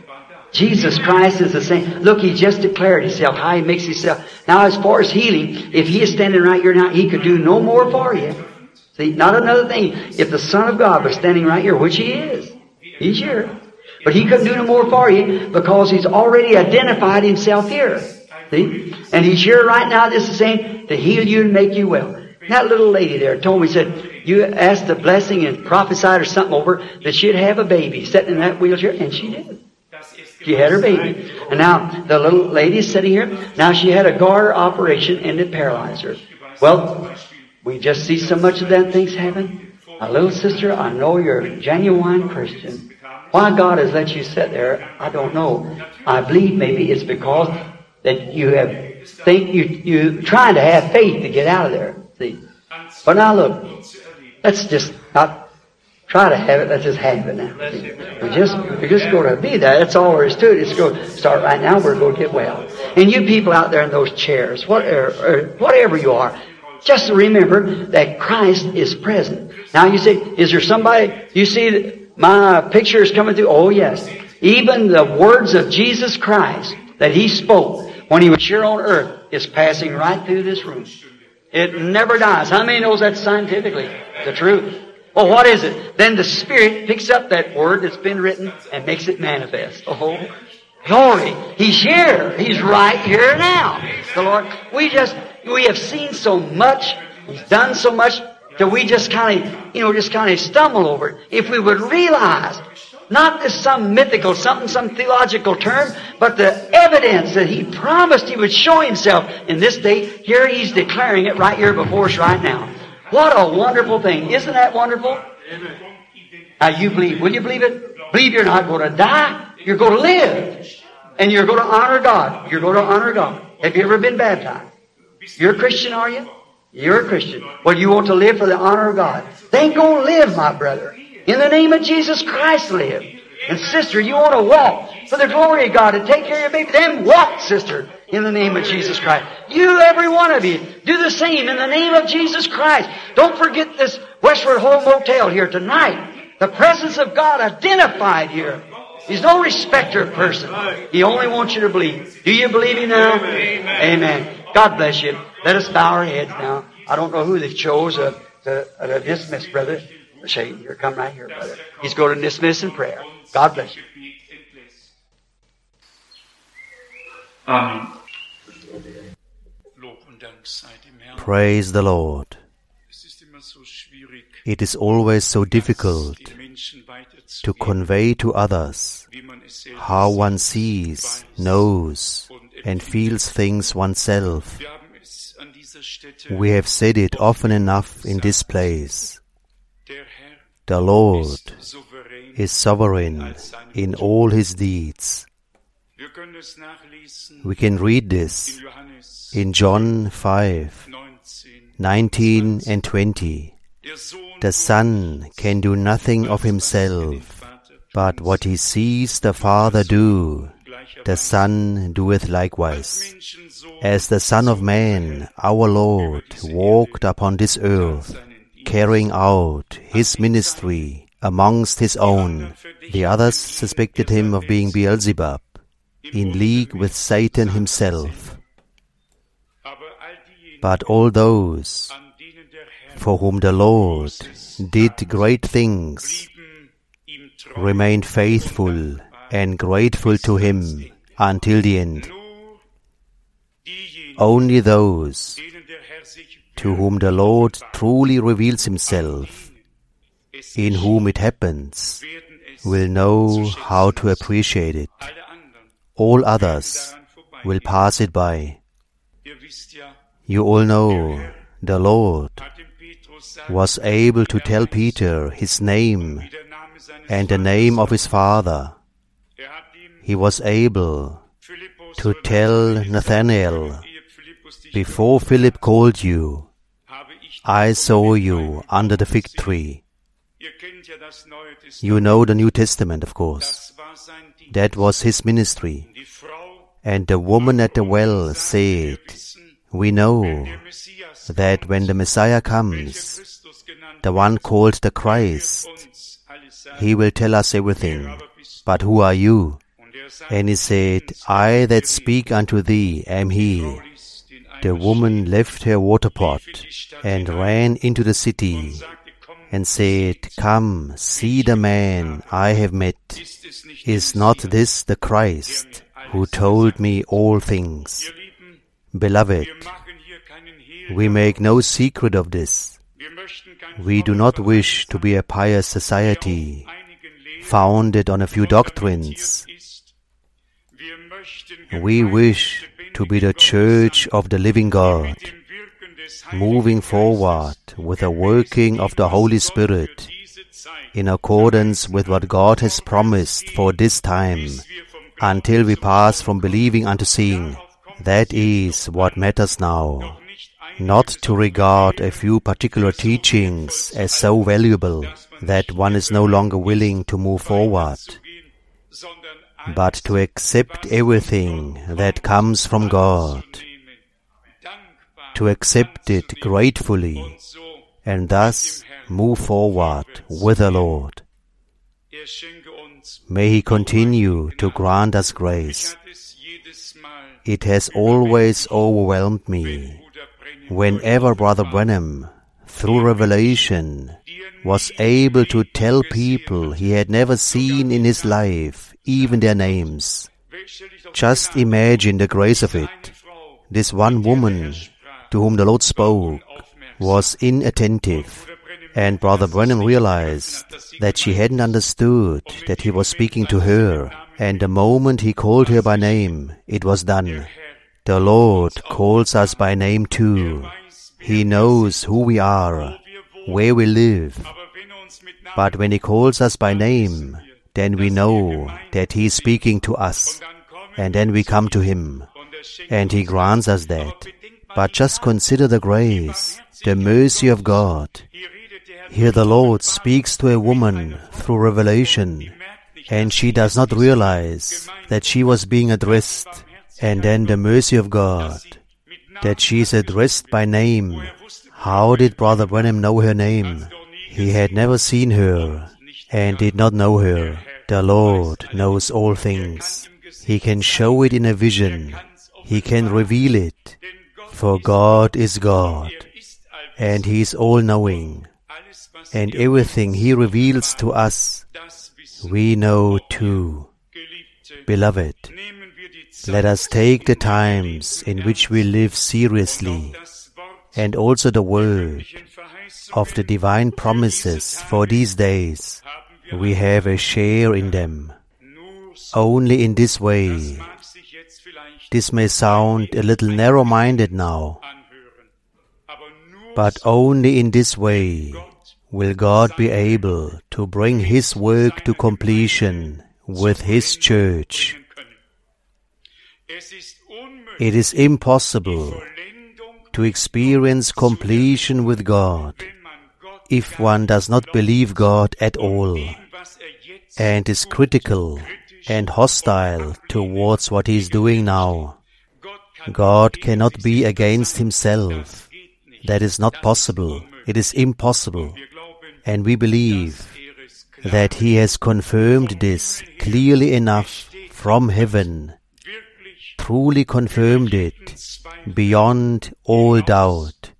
Jesus Christ is the same. Look, He just declared Himself, how He makes Himself. Now, as far as healing, if He is standing right here now, He could do no more for you. See, not another thing. If the Son of God was standing right here, which He is, He's here. But He couldn't do no more for you because He's already identified Himself here. See? And He's here right now, this is saying, to heal you and make you well. That little lady there told me, said, you asked the blessing and prophesied or something over that she'd have a baby sitting in that wheelchair, and she did. She had her baby. And now, the little lady is sitting here. Now, she had a garter operation and it paralyzed her. Well, we just see so much of that things happen. My little sister, I know you're a genuine Christian. Why God has let you sit there, I don't know. I believe maybe it's because that you have think you you trying to have faith to get out of there. See? But now look, let's just not try to have it, let's just have it now. We just, we're just going to be there. That's all there is to it. It's going to start right now. We're going to get well. And you people out there in those chairs, whatever, or whatever you are, just remember that Christ is present. Now you say, is there somebody, you see my picture is coming through? Oh yes. Even the words of Jesus Christ that He spoke when He was here on earth is passing right through this room. It never dies. How many knows that scientifically? The truth. Well, what is it? Then the Spirit picks up that word that's been written and makes it manifest. Oh, glory. He's here. He's right here now. The Lord. We just, we have seen so much. He's done so much that we just kind of, you know, just kind of stumble over it. If we would realize, not as some mythical, something, some theological term, but the evidence that He promised He would show Himself in this day, here He's declaring it right here before us right now. What a wonderful thing. Isn't that wonderful? Now you believe. Will you believe it? Believe you're not going to die. You're going to live. And you're going to honor God. You're going to honor God. Have you ever been baptized? You're a Christian, are you? You're a Christian. Well, you want to live for the honor of God. Then go live, my brother. In the name of Jesus Christ, live. And sister, you want to walk for the glory of God and take care of your baby. Then walk, sister, in the name of Jesus Christ. You, every one of you, do the same in the name of Jesus Christ. Don't forget this Westward Home Motel here tonight. The presence of God identified here. He's no respecter of person. He only wants you to believe. Do you believe Him now? Amen. Amen. God bless you. Let us bow our heads now. I don't know who they chose uh, to, uh, to dismiss, brother. Shane, here, come right here, brother. He's going to dismiss in prayer. God bless you. Amen. Praise the Lord. It is always so difficult to convey to others how one sees, knows, and feels things oneself. We have said it often enough in this place. The Lord is sovereign in all His deeds. We can read this in John five, nineteen and twenty. The Son can do nothing of Himself, but what He sees the Father do, the Son doeth likewise. As the Son of Man, our Lord, walked upon this earth, carrying out His ministry amongst His own, the others suspected Him of being Beelzebub, in league with Satan himself. But all those for whom the Lord did great things remained faithful and grateful to Him until the end. Only those to whom the Lord truly reveals Himself, in whom it happens, will know how to appreciate it. All others will pass it by. You all know the Lord was able to tell Peter His name and the name of his Father. He was able to tell Nathanael, before Philip called you, I saw you under the fig tree. You know the New Testament, of course. That was His ministry. And the woman at the well said, we know that when the Messiah comes, the one called the Christ, He will tell us everything. But who are you? And he said, I that speak unto thee am he. The woman left her water pot and ran into the city and said, Come, see the man I have met. Is not this the Christ, who told me all things? Beloved, we make no secret of this. We do not wish to be a pious society, founded on a few doctrines. We wish to be the church of the living God, moving forward with the working of the Holy Spirit, in accordance with what God has promised for this time, until we pass from believing unto seeing. That is what matters now. Not to regard a few particular teachings as so valuable that one is no longer willing to move forward, but to accept everything that comes from God, to accept it gratefully, and thus move forward with the Lord. May He continue to grant us grace. It has always overwhelmed me whenever Brother Branham, through revelation, was able to tell people he had never seen in his life, even their names. Just imagine the grace of it. This one woman to whom the Lord spoke was inattentive, and Brother Branham realized that she hadn't understood that he was speaking to her, and the moment he called her by name, it was done. The Lord calls us by name too. He knows who we are, where we live. But when He calls us by name, then we know that He is speaking to us, and then we come to Him, and He grants us that. But just consider the grace, the mercy of God. Here the Lord speaks to a woman through revelation, and she does not realize that she was being addressed. And then the mercy of God, that she is addressed by name. How did Brother Branham know her name? He had never seen her and did not know her. The Lord knows all things. He can show it in a vision. He can reveal it. For God is God, and He is all-knowing. And everything He reveals to us, we know too. Beloved, let us take the times in which we live seriously, and also the word of the divine promises for these days. We have a share in them. Only in this way. This may sound a little narrow-minded now, but only in this way will God be able to bring His work to completion with His church. It is impossible to experience completion with God if one does not believe God at all and is critical and hostile towards what He is doing now. God cannot be against Himself. That is not possible. It is impossible. And we believe that He has confirmed this clearly enough from heaven, truly confirmed it beyond all doubt.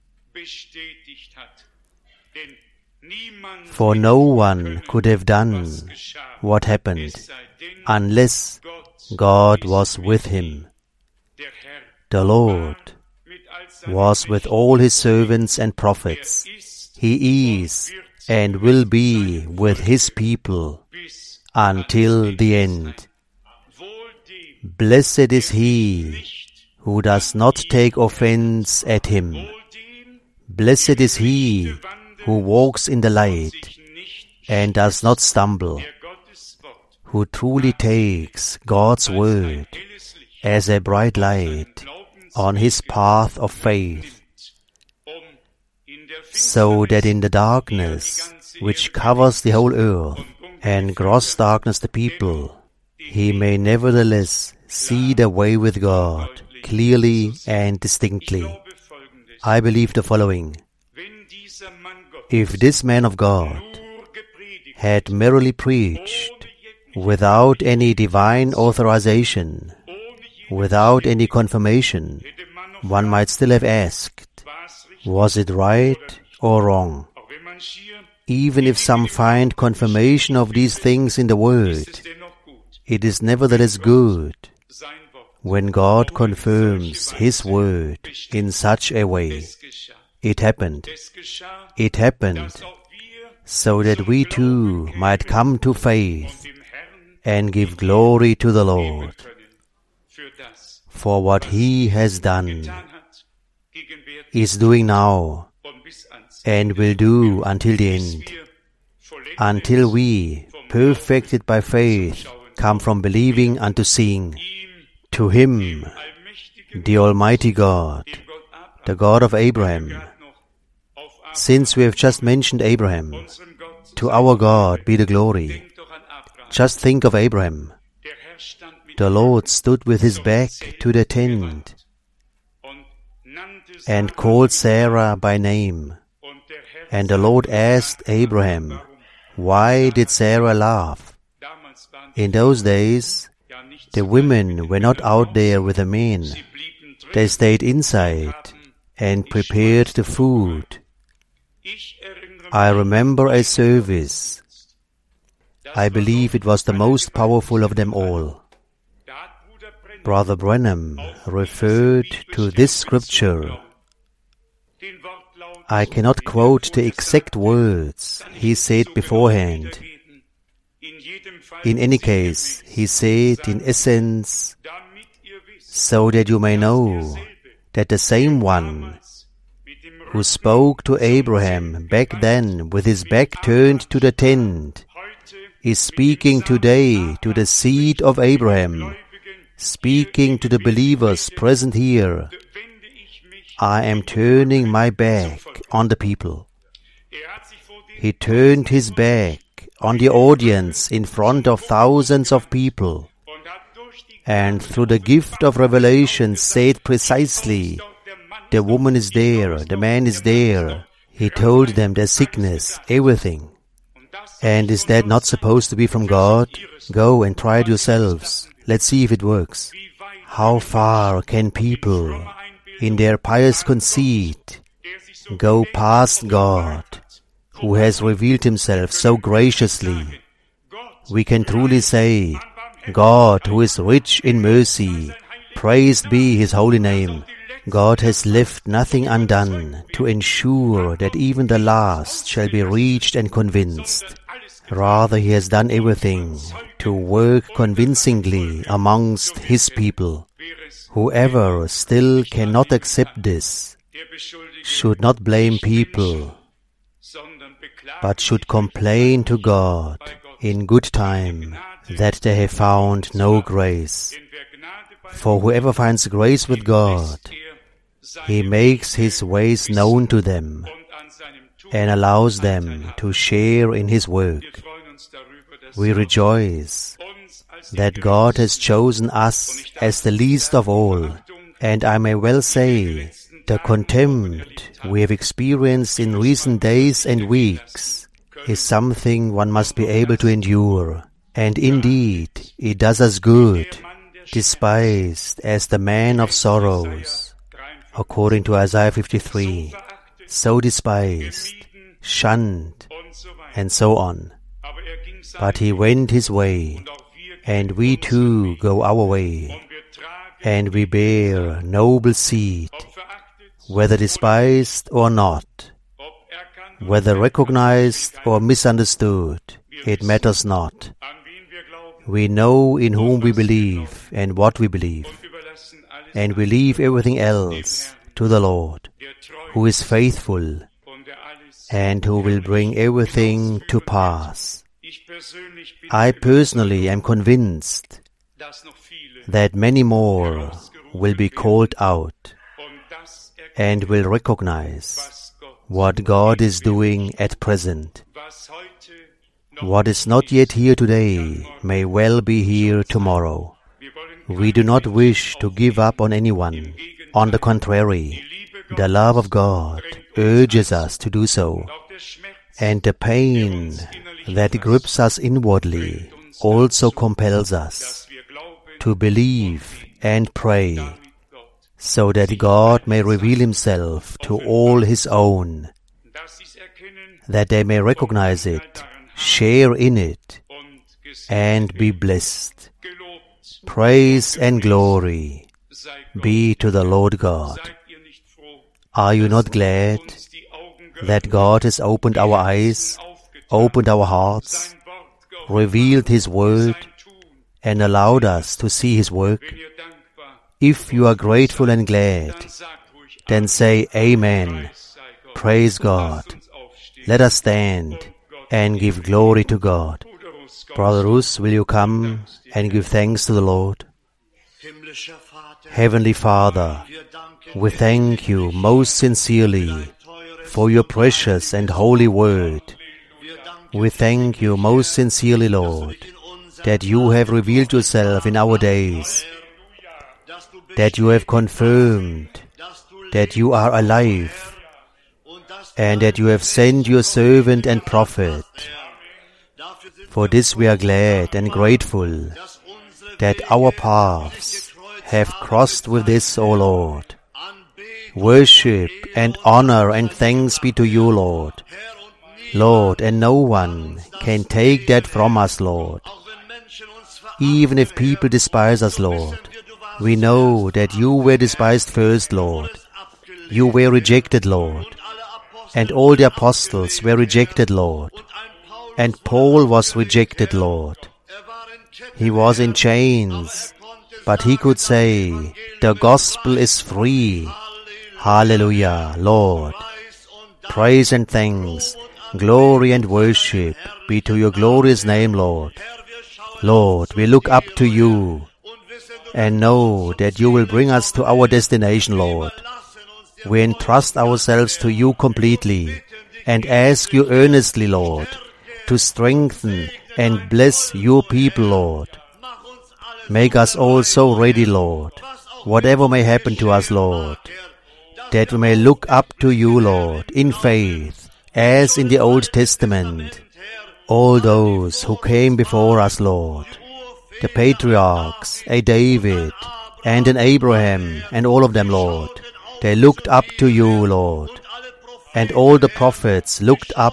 For no one could have done what happened unless God was with him. The Lord was with all His servants and prophets. He is and will be with His people until the end. Blessed is he who does not take offense at Him. Blessed is he who walks in the light and does not stumble, who truly takes God's word as a bright light on his path of faith, so that in the darkness which covers the whole earth and gross darkness the people, he may nevertheless see the way with God clearly and distinctly. I believe the following. If this man of God had merely preached without any divine authorization, without any confirmation, one might still have asked, was it right or wrong? Even if some find confirmation of these things in the Word, it is nevertheless good when God confirms His Word in such a way. It happened. It happened so that we too might come to faith and give glory to the Lord for what He has done, is doing now, and will do until the end, until we, perfected by faith, come from believing unto seeing. To Him, the Almighty God, the God of Abraham. Since we have just mentioned Abraham, to our God be the glory. Just think of Abraham. The Lord stood with his back to the tent and called Sarah by name. And the Lord asked Abraham, why did Sarah laugh? In those days, the women were not out there with the men. They stayed inside and prepared the food. I remember a service. I believe it was the most powerful of them all. Brother Branham referred to this scripture. I cannot quote the exact words he said beforehand. In any case, he said in essence, so that you may know that the same one who spoke to Abraham back then with his back turned to the tent is speaking today to the seed of Abraham, speaking to the believers present here. I am turning my back on the people. He turned his back on the audience in front of thousands of people, and through the gift of revelation said precisely, the woman is there, the man is there. He told them their sickness, everything. And is that not supposed to be from God? Go and try it yourselves. Let's see if it works. How far can people, in their pious conceit, go past God, who has revealed Himself so graciously? We can truly say, God, who is rich in mercy, praised be His holy name. God has left nothing undone to ensure that even the last shall be reached and convinced. Rather, He has done everything to work convincingly amongst His people. Whoever still cannot accept this should not blame people, but should complain to God in good time that they have found no grace. For whoever finds grace with God, He makes His ways known to them and allows them to share in His work. We rejoice that God has chosen us as the least of all, and I may well say, the contempt we have experienced in recent days and weeks is something one must be able to endure, and indeed it does us good, despised as the man of sorrows, according to Isaiah fifty-three, so despised, shunned, and so on. But He went His way, and we too go our way, and we bear noble seed, whether despised or not, whether recognized or misunderstood, it matters not. We know in whom we believe and what we believe, and we leave everything else to the Lord, who is faithful and who will bring everything to pass. I personally am convinced that many more will be called out and will recognize what God is doing at present. What is not yet here today may well be here tomorrow. We do not wish to give up on anyone. On the contrary, the love of God urges us to do so, and the pain that grips us inwardly also compels us to believe and pray, so that God may reveal Himself to all His own, that they may recognize it, share in it, and be blessed. Praise and glory be to the Lord God. Are you not glad that God has opened our eyes, opened our hearts, revealed His word, and allowed us to see His work? If you are grateful and glad, then say Amen. Praise God. Let us stand and give glory to God. Brother Rus, will you come and give thanks to the Lord? Heavenly Father, we thank you most sincerely for your precious and holy word. We thank you most sincerely, Lord, that you have revealed yourself in our days, that you have confirmed that you are alive, and that you have sent your servant and prophet. For this we are glad and grateful that our paths have crossed with this, O Lord. Worship and honor and thanks be to you, Lord. Lord, and no one can take that from us, Lord. Even if people despise us, Lord, we know that you were despised first, Lord. You were rejected, Lord. And all the apostles were rejected, Lord. And Paul was rejected, Lord. He was in chains, but he could say, the gospel is free. Hallelujah, Lord. Praise and thanks, glory and worship be to your glorious name, Lord. Lord, we look up to you and know that you will bring us to our destination, Lord. We entrust ourselves to you completely and ask you earnestly, Lord, to strengthen and bless your people, Lord. Make us all so ready, Lord, whatever may happen to us, Lord, that we may look up to you, Lord, in faith, as in the Old Testament. All those who came before us, Lord, the patriarchs, a David, and an Abraham, and all of them, Lord, they looked up to you, Lord, and all the prophets looked up,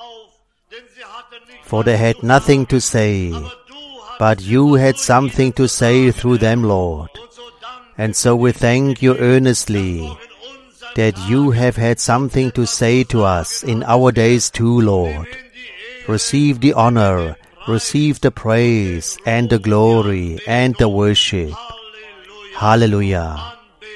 for they had nothing to say, but you had something to say through them, Lord. And so we thank you earnestly that you have had something to say to us in our days too, Lord. Receive the honor, receive the praise and the glory and the worship. Hallelujah.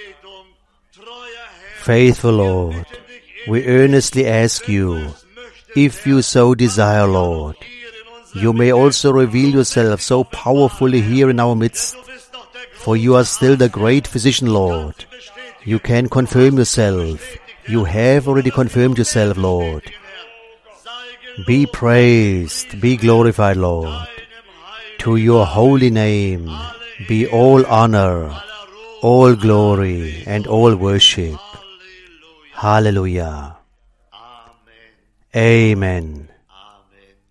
Faithful Lord, we earnestly ask you, if you so desire, Lord, you may also reveal yourself so powerfully here in our midst, for you are still the great physician, Lord. You can confirm yourself. You have already confirmed yourself, Lord. Be praised, be glorified, Lord. To your holy name be all honor, all glory, and all worship. Hallelujah. Amen.